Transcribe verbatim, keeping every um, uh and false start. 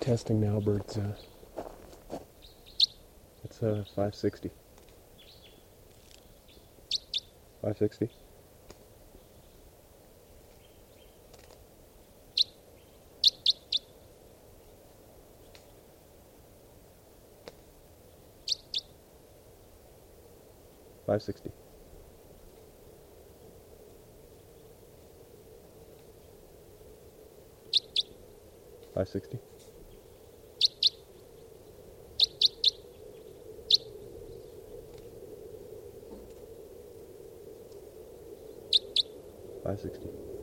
testing now, Bert's, uh, it's uh, five sixty. five sixty? five sixty. five sixty. five sixty.